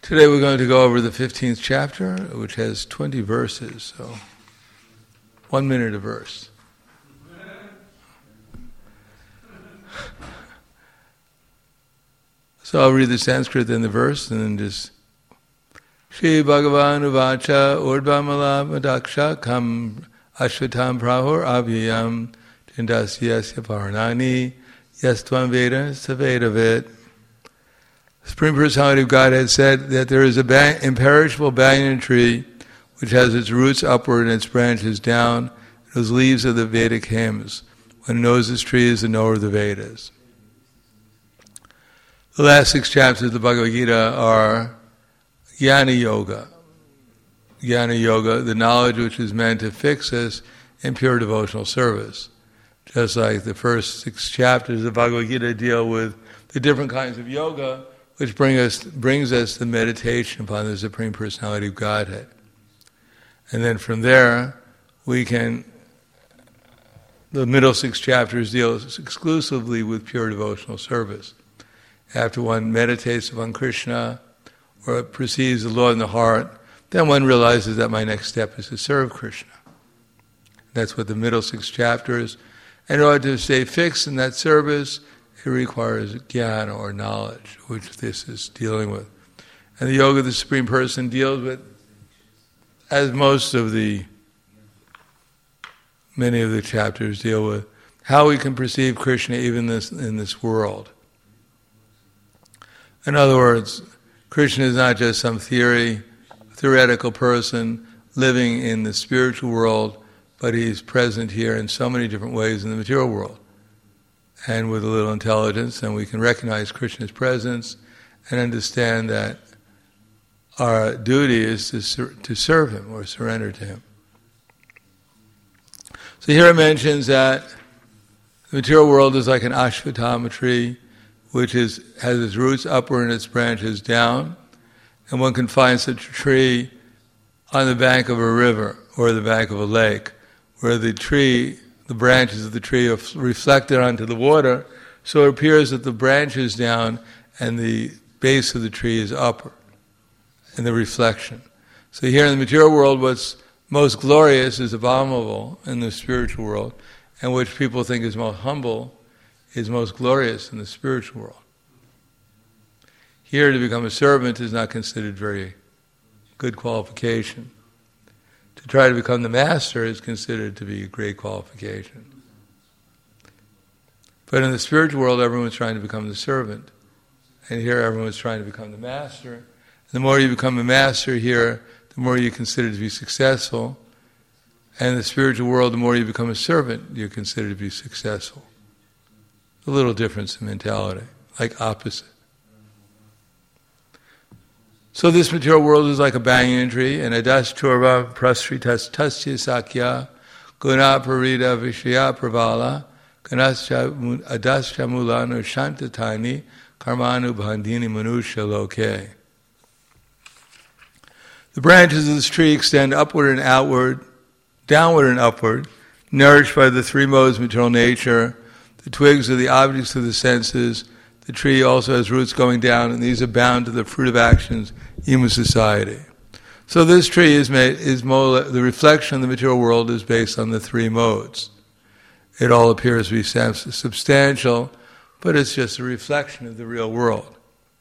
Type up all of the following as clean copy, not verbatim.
Today we're going to go over the 15th chapter, which has 20 verses, so 1 minute a verse. So I'll read the Sanskrit and the verse, and then just Shri Bhagavan Uvacha Urdvamala Madaksha Kam Ashvatam Prahur Abhyayam Tindasyasya Paranani Yastvam Veda Savedavit. The Supreme Personality of Godhead said that there is a imperishable banyan tree which has its roots upward and its branches down. Those leaves are the Vedic hymns. One who knows this tree is the knower of the Vedas. The last 6 chapters of the Bhagavad Gita are Jnana Yoga. Jnana Yoga, the knowledge which is meant to fix us in pure devotional service. Just like the first 6 chapters of the Bhagavad Gita deal with the different kinds of yoga which brings us the meditation upon the Supreme Personality of Godhead. And then from there, the middle 6 chapters deal exclusively with pure devotional service. After one meditates upon Krishna, or perceives the Lord in the heart, then one realizes that my next step is to serve Krishna. That's what the middle 6 chapters. In order to stay fixed in that service, it requires jnana or knowledge, which this is dealing with. And the yoga of the Supreme Person deals with, as many of the chapters deal with, how we can perceive Krishna even in this world. In other words, Krishna is not just some theoretical person living in the spiritual world, but he's present here in so many different ways in the material world. And with a little intelligence, and we can recognize Krishna's presence and understand that our duty is to serve him or surrender to him. So here it mentions that the material world is like an ashvatama tree, which has its roots upward and its branches down. And one can find such a tree on the bank of a river or the bank of a lake, where the branches of the tree are reflected onto the water, so it appears that the branch is down and the base of the tree is upward in the reflection. So here in the material world, what's most glorious is abominable in the spiritual world, and which people think is most humble is most glorious in the spiritual world. Here, to become a servant is not considered very good qualification. To try to become the master is considered to be a great qualification. But in the spiritual world, everyone's trying to become the servant. And here, everyone's trying to become the master. And the more you become a master here, the more you're considered to be successful. And in the spiritual world, the more you become a servant, you're considered to be successful. A little difference in mentality, like opposite. So this material world is like a banyan tree, and adas churva prasritas tasya sakya guna parida vishya pravala adascha mulanu shantatani karmanu bandhini manusha loke. The branches of this tree extend upward and outward, downward and upward, nourished by the 3 modes of material nature. The twigs are the objects of the senses. The tree also has roots going down, and these are bound to the fruit of actions, human society. So this tree the reflection of the material world is based on the 3 modes. It all appears to be substantial, but it's just a reflection of the real world.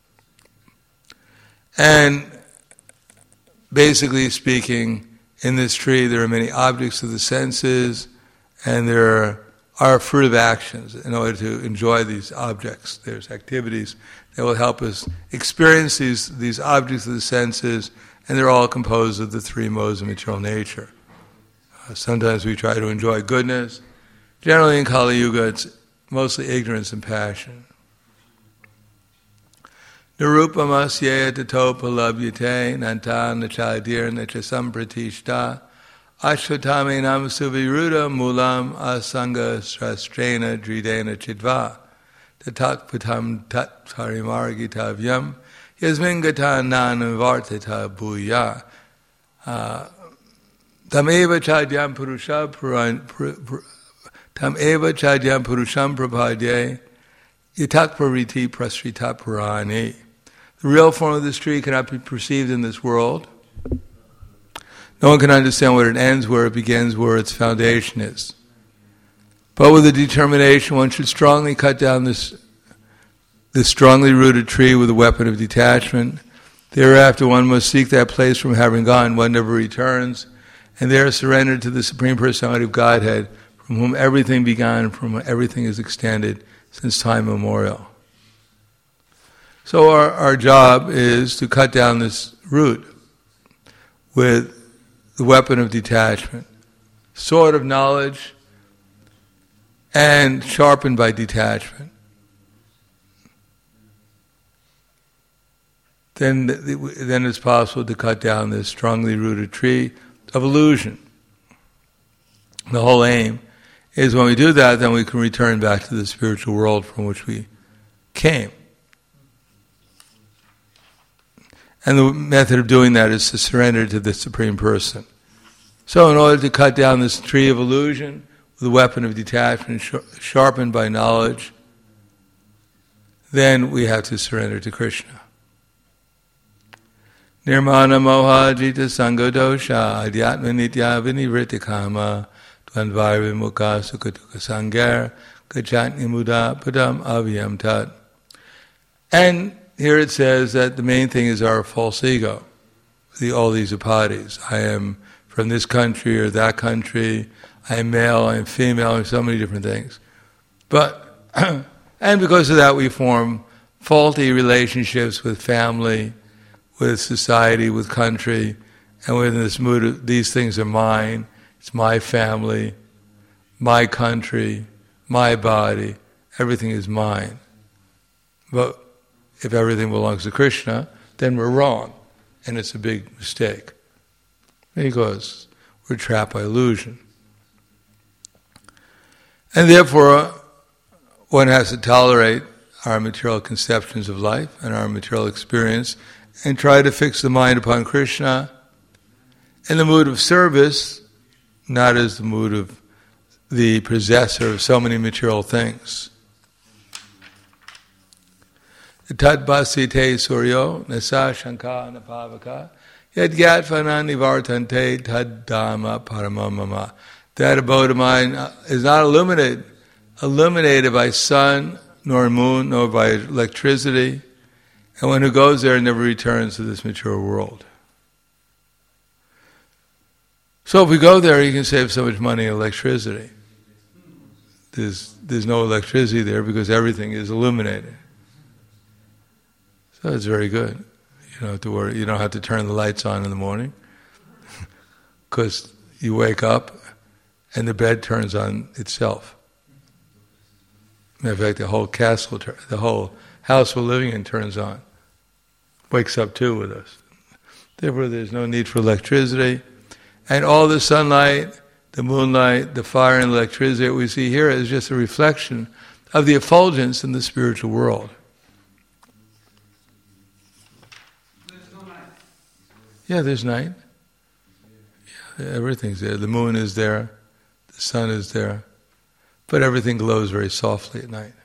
And basically speaking, in this tree there are many objects of the senses, and there are fruit of actions. In order to enjoy these objects, there's activities that will help us experience these objects of the senses, and they're all composed of the 3 modes of material nature. Sometimes we try to enjoy goodness. Generally in Kali Yuga, it's mostly ignorance and passion. Narupamasya tatopalabhyate nanta nachadir nachasampratishta ashvatame nam suviruda mulam asanga strastrena dridena chidva tatakpatam tat harimargitavyam yasmingata nanavartita bhuya tameva chadyam purusham prapadye yatakpariti prasrita purani. The real form of this tree cannot be perceived in this world. No one can understand where it ends, where it begins, where its foundation is. But with a determination, one should strongly cut down this strongly rooted tree with a weapon of detachment. Thereafter, one must seek that place from having gone, one never returns, and there surrender to the Supreme Personality of Godhead, from whom everything began, from whom everything is extended since time immemorial. So our job is to cut down this root with the weapon of detachment, sword of knowledge, and sharpened by detachment. Then it's possible to cut down this strongly rooted tree of illusion. The whole aim is when we do that, then we can return back to the spiritual world from which we came. And the method of doing that is to surrender to the Supreme Person. So in order to cut down this tree of illusion with a weapon of detachment sharpened by knowledge, then we have to surrender to Krishna. Nirmana moha jita sangha dosha adhyatma nitya vinivritti kama dvandvar vimukha sukatuka sangar gachatni muda padam avyam tat. And here it says that the main thing is our false ego, all these upadhis. I am from this country or that country, I am male, I am female, I am so many different things. But, and because of that we form faulty relationships with family, with society, with country, and within this mood of these things are mine, it's my family, my country, my body, everything is mine. But if everything belongs to Krishna, then we're wrong, and it's a big mistake. Because we're trapped by illusion. And therefore, one has to tolerate our material conceptions of life and our material experience and try to fix the mind upon Krishna in the mood of service, not as the mood of the possessor of so many material things. Tad basite suryo nasa shanka napavaka yad gyatfana nivartante tad dhamma paramamama. That abode of mine is not illuminated by sun, nor moon, nor by electricity, and one who goes there never returns to this material world. So if we go there, you can save so much money in electricity. There's no electricity there because everything is illuminated. So it's very good. You don't have to worry. You don't have to turn the lights on in the morning because you wake up and the bed turns on itself. In fact, the whole castle, the whole house we're living in turns on. Wakes up too with us. Therefore, there's no need for electricity. And all the sunlight, the moonlight, the fire and electricity that we see here is just a reflection of the effulgence in the spiritual world. Yeah, there's night. Yeah, everything's there. The moon is there. The sun is there. But everything glows very softly at night.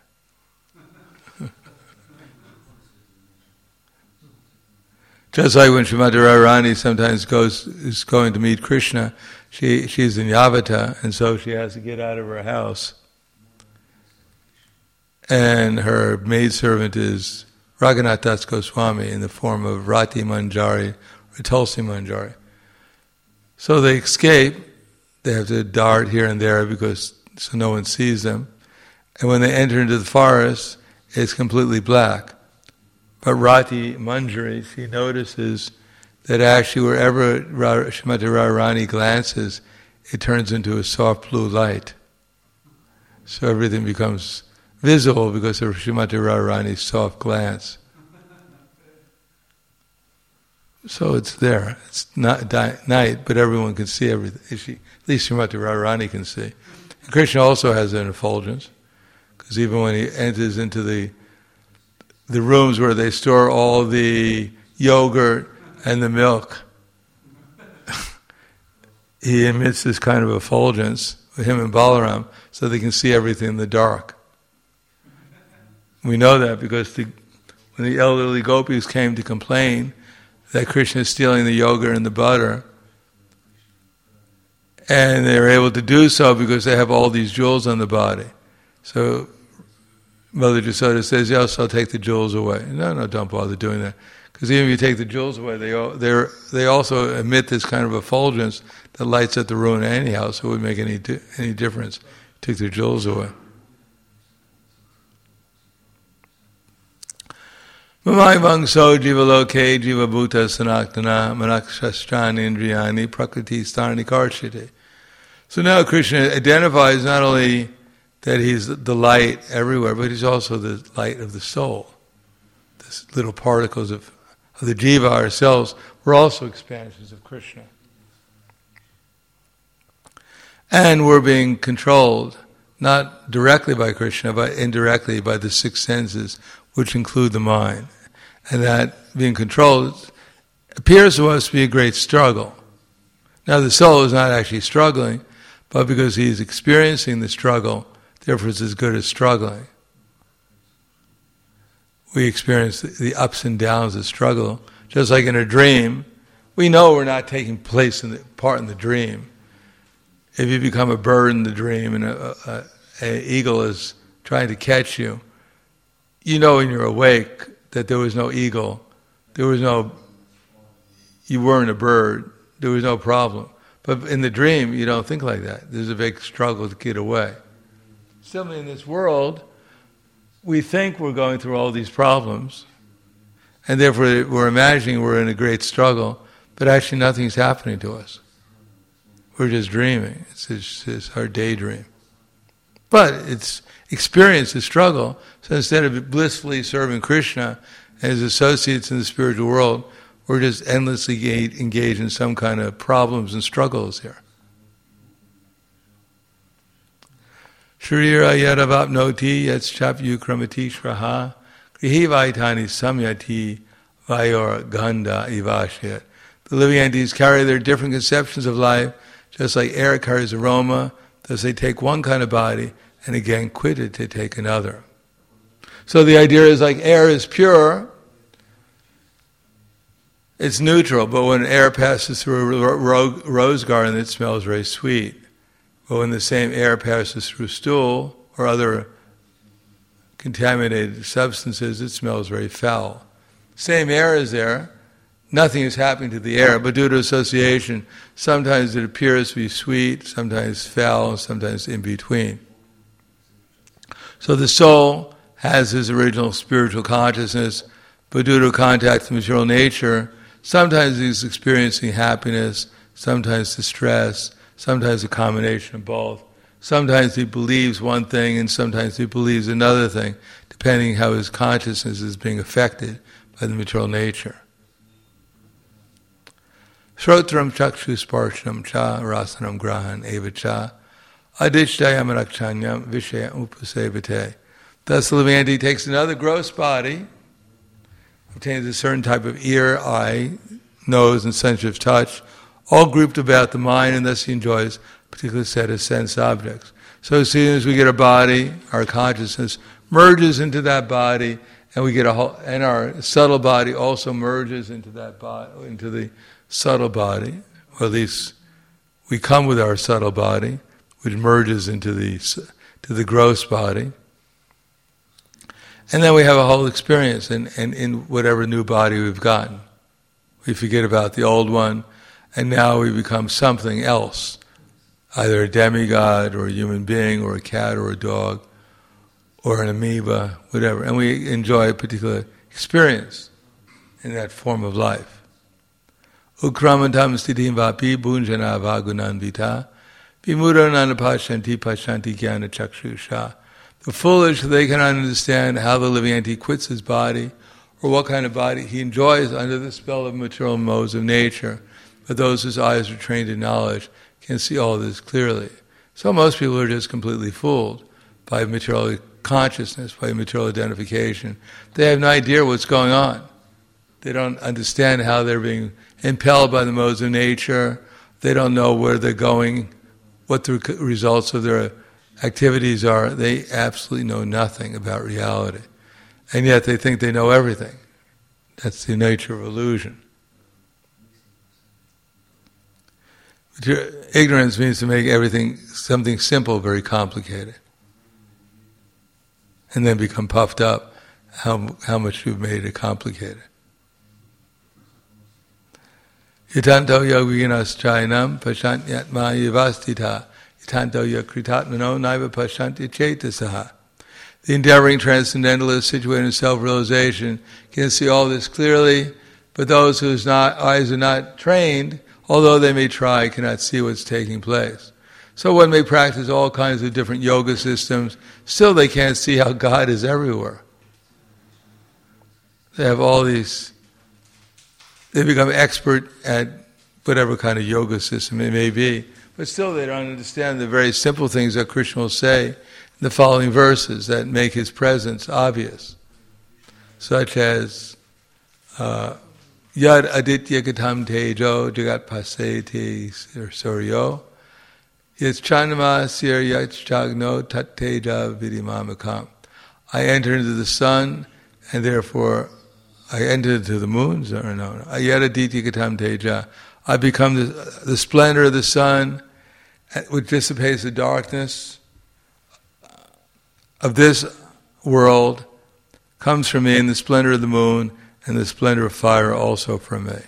Just like when Srimati Radharani sometimes is going to meet Krishna, she's in Yavata, and so she has to get out of her house. And her maidservant is Raghunath Das Goswami in the form of Rati Manjari or Tulsi Manjari. So they escape. They have to dart here and there so no one sees them. And when they enter into the forest, it's completely black. But Rati Manjari, she notices that actually wherever Srimati Radharani glances, it turns into a soft blue light. So everything becomes visible because of Srimati Radharani's soft glance. So it's there. It's not night, but everyone can see everything. At least Srimati Radharani can see. And Krishna also has an effulgence, because even when he enters into the rooms where they store all the yogurt and the milk, he emits this kind of effulgence with him and Balaram, so they can see everything in the dark. We know that because when when the elderly gopis came to complain that Krishna is stealing the yogurt and the butter, and they were able to do so because they have all these jewels on the body. So Mother Jasoda says, yes, I'll take the jewels away. No, don't bother doing that. Because even if you take the jewels away, they also emit this kind of effulgence that lights up the ruin anyhow, so it wouldn't make any difference. Took the jewels away. Mamai vangso jivaloke jivabhuta sanaktana manakshasthani indriyani prakriti starni karshite. So now Krishna identifies not only that he's the light everywhere, but he's also the light of the soul. These little particles of the jiva, ourselves, we're also expansions of Krishna. And we're being controlled, not directly by Krishna, but indirectly by the six senses, which include the mind. And that being controlled appears to us to be a great struggle. Now the soul is not actually struggling, but because he's experiencing the struggle, therefore it's as good as struggling. We experience the ups and downs of struggle, just like in a dream. We know we're not taking part in the dream. If you become a bird in the dream and an eagle is trying to catch you, you know when you're awake that there was no eagle, you weren't a bird, there was no problem. But in the dream, you don't think like that. There's a big struggle to get away. Similarly, in this world, we think we're going through all these problems, and therefore we're imagining we're in a great struggle, but actually nothing's happening to us. We're just dreaming. It's our daydream. But it's experienced the struggle, so instead of blissfully serving Krishna and his associates in the spiritual world, we're just endlessly engaged in some kind of problems and struggles here. Sharira yadavapnoti yatschapyukramati shraha grihi vaitani samyati vayor ganda ivashyat. The living entities carry their different conceptions of life, just like air carries aroma, thus they take one kind of body and again quit it to take another. So the idea is like air is pure, it's neutral, but when air passes through a rose garden, it smells very sweet. But when the same air passes through stool or other contaminated substances, it smells very foul. Same air is there, nothing is happening to the air, but due to association, sometimes it appears to be sweet, sometimes foul, and sometimes in between. So the soul has his original spiritual consciousness, but due to contact with material nature, sometimes he's experiencing happiness, sometimes distress, sometimes a combination of both. Sometimes he believes one thing and sometimes he believes another thing, depending how his consciousness is being affected by the material nature. Shrotram chakshu sparshanam cha rasanam grahan eva cha adichdayam rakchanyam vishaya upasevate. Thus the living entity takes another gross body, obtains a certain type of ear, eye, nose, and sensitive touch, all grouped about the mind, and thus he enjoys a particular set of sense objects. So as soon as we get a body, our consciousness merges into that body, and we get and our subtle body also merges into that body, into the subtle body, or at least we come with our subtle body, which merges into the gross body. And then we have a whole experience in whatever new body we've gotten. We forget about the old one, and now we become something else, either a demigod or a human being or a cat or a dog or an amoeba, whatever. And we enjoy a particular experience in that form of life. Ukramantam sthitim vapi bunjana vagunanvita vimudananapashanti pashanti jnana chakshusha. The foolish, they cannot understand how the living entity quits his body or what kind of body he enjoys under the spell of material modes of nature. But those whose eyes are trained in knowledge can see all this clearly. So most people are just completely fooled by material consciousness, by material identification. They have no idea what's going on. They don't understand how they're being impelled by the modes of nature. They don't know where they're going, what the results of their activities are. They absolutely know nothing about reality. and yet they think they know everything. That's the nature of illusion. Ignorance means to make everything, something simple, very complicated. And then become puffed up how much you've made it complicated. Yatanto yoginas chayanam pashantyatma yavastita yatanto yakritatmano naiva pashanti chetasaha. The endeavoring transcendentalist situated in self-realization can see all this clearly, but those whose eyes are not trained, although they may try, cannot see what's taking place. So one may practice all kinds of different yoga systems, still they can't see how God is everywhere. They have all these, they become expert at whatever kind of yoga system it may be, but still they don't understand the very simple things that Krishna will say in the following verses that make his presence obvious, such as Yad aditya gatam tejo jagat paseti suryo yats chanama sir yats chagno tat teja vidimamakam. I enter into the sun, and therefore I enter into the moons, or no. Yad aditya gatam teja. I become the splendor of the sun, which dissipates the darkness of this world, comes from me, and the splendor of the moon and the splendor of fire also from me.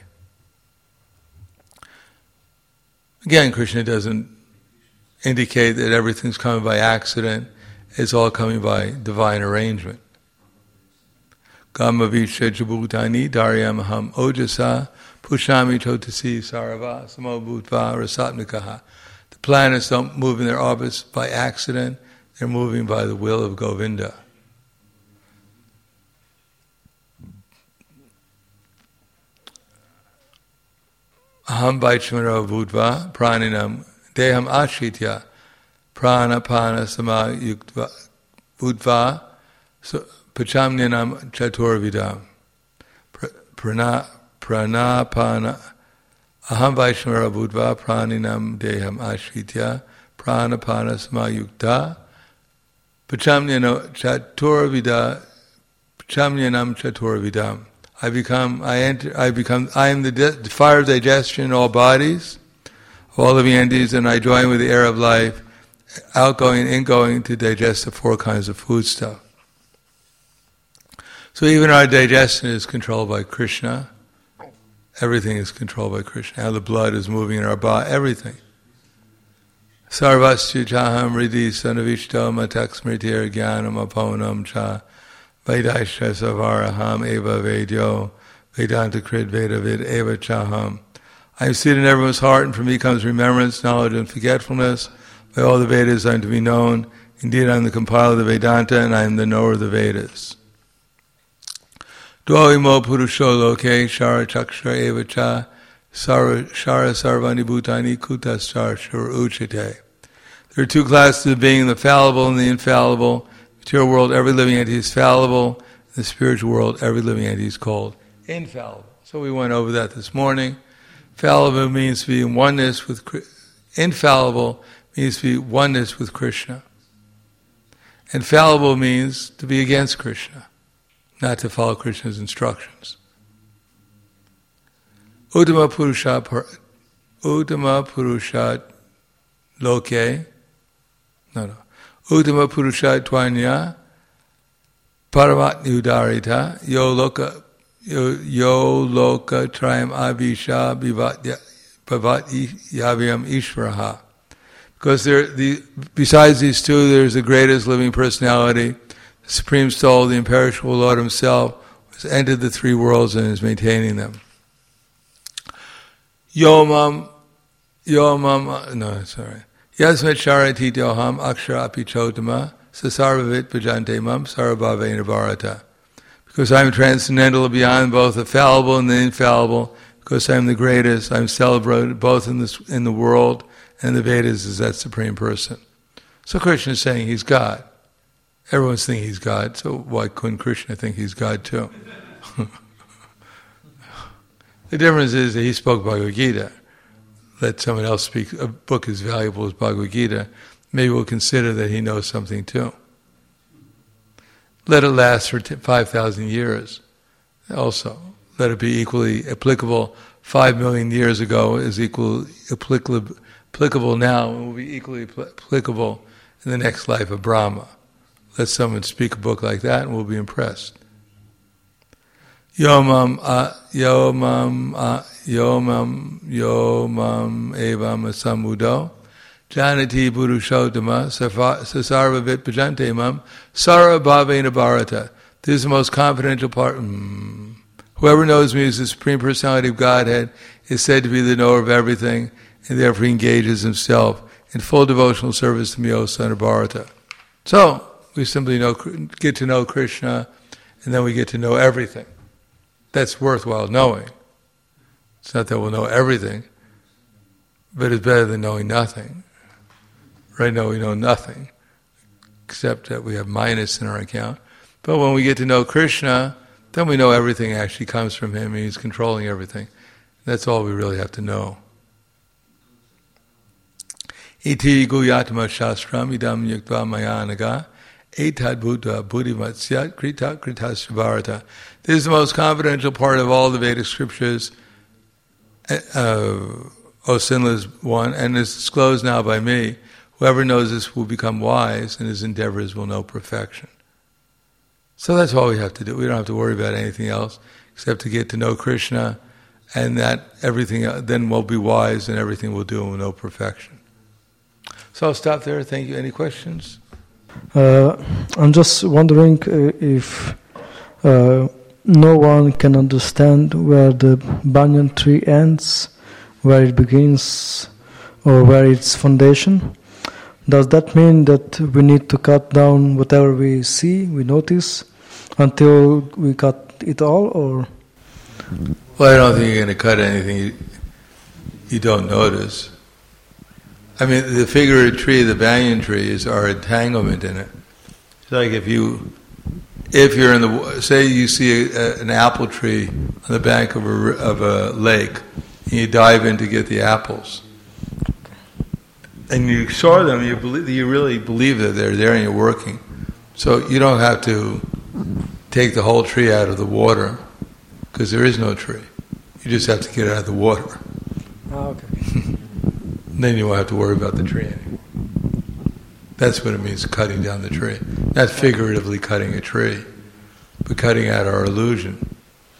Again, Krishna doesn't indicate that everything's coming by accident. It's all coming by divine arrangement. Gamma Visha Jabhutani Daryamaham Ojasa Pushami Totasi Sarava Samo Bhutva Rasatmikaha. The planets don't move in their orbits by accident, they're moving by the will of Govinda. Aham Vaichamaro Bhutva Praninam Deham Ashritya Prana Pana Sama Yuktva Bhutva Pachamnyanam Chaturvidam Pranapana Aham Vaishmara Buddha Praninam Deham Ashritya Pranapana Samayukta Pachamnyanam Chaturvidam. I am the fire of digestion in all bodies, of all living entities, and I join with the air of life, outgoing and ingoing, to digest the four kinds of foodstuff. So even our digestion is controlled by Krishna. Everything is controlled by Krishna. How the blood is moving in our body, everything. Sarvasya chaham riddhi sanavishto matak smritir jnanam aponam cha vedaisha savaraham eva vedyo vedanta krid vedavid eva chaham. I am seated in everyone's heart, and from me comes remembrance, knowledge, and forgetfulness. By all the Vedas I am to be known. Indeed, I am the compiler of the Vedanta, and I am the knower of the Vedas. Dvaimo purusho loke shara chakshara eva cha shara sarvani bhutani kutastar shara uchite. There are two classes of being, the fallible and the infallible. In the material world, every living entity is fallible. In the spiritual world, every living entity is called infallible. So we went over that this morning. Fallible means to be in oneness with infallible means to be oneness with Krishna. And fallible means to be against Krishna, not to follow Krishna's instructions. Uttama Purushat Loke. Uttama Purushat Tvanya Paramatni Udarita Yo Loka Trayam Avisha Bhavat Yavyam Ishvaraha. Because besides these two, there's the greatest living personality, the Supreme Soul, the imperishable Lord Himself, who has entered the three worlds and is maintaining them. Yasmet Sharati Doham Akshara Apichodama Sasarvavit Bhajante Mam Sarabhavena Bharata. Because I am transcendental beyond both the fallible and the infallible, because I am the greatest, I am celebrated both in the world and the Vedas as that Supreme Person. So Krishna is saying He's God. Everyone's thinking He's God, so why couldn't Krishna think He's God too? The difference is that He spoke Bhagavad Gita. Let someone else speak a book as valuable as Bhagavad Gita. Maybe we'll consider that He knows something too. let it last for 5,000 years. Also, let it be equally applicable. 5 million years ago is equally applicable now, and will be equally applicable in the next life of Brahma. Let someone speak a book like that, and we'll be impressed. Yomam evam asamudo janati purushotama sasarvavit bhajante mam sarabhavena bharata. This is the most confidential part. Whoever knows me as the Supreme Personality of Godhead is said to be the knower of everything, and therefore engages himself in full devotional service to me, O son of Bharata. So, we simply get to know Krishna, and then we get to know everything. That's worthwhile knowing. It's not that we'll know everything, but it's better than knowing nothing. Right now we know nothing, except that we have minus in our account. But when we get to know Krishna, then we know everything actually comes from Him, and He's controlling everything. That's all we really have to know. Iti guyatma shastram idam yuktva mayanaga etad buddha buddhimatsyat krita kritasya bharata. This is the most confidential part of all the Vedic scriptures, O sinless one, and is disclosed now by me. Whoever knows this will become wise, and his endeavors will know perfection. So that's all we have to do. We don't have to worry about anything else except to get to know Krishna, and that everything then we'll be wise, and everything we'll do and we'll know perfection. So I'll stop there. Thank you. Any questions? I'm just wondering if no one can understand where the banyan tree ends, where it begins, or where its foundation. Does that mean that we need to cut down whatever we see, we notice, until we cut it all, or? Well, I don't think you're going to cut anything you don't notice. I mean, the figure of a tree, the banyan tree, is our entanglement in it. It's like if you're in the, say you see an apple tree on the bank of a lake, and you dive in to get the apples, and you saw them, you really believe that they're there and you're working. So you don't have to take the whole tree out of the water, because there is no tree. You just have to get it out of the water. Oh, okay. Then you won't have to worry about the tree anymore. That's what it means, cutting down the tree. Not figuratively cutting a tree, but cutting out our illusion.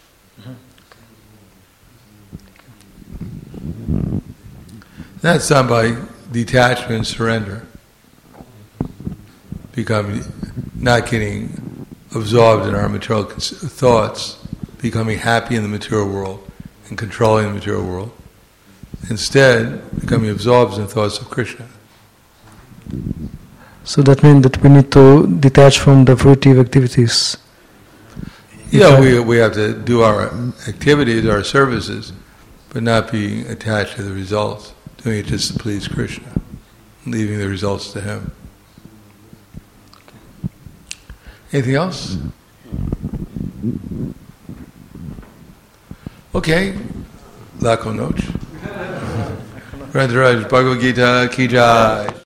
That's done by detachment and surrender. Not getting absorbed in our material thoughts, becoming happy in the material world and controlling the material world. Instead, becoming absorbed in thoughts of Krishna. So that means that we need to detach from the fruitive activities. Yeah, we have to do our activities, our services, but not be attached to the results. Doing it just to please Krishna, leaving the results to Him. Anything else? Okay. Lakho Noche. Bhagavad Gita Ki Jai.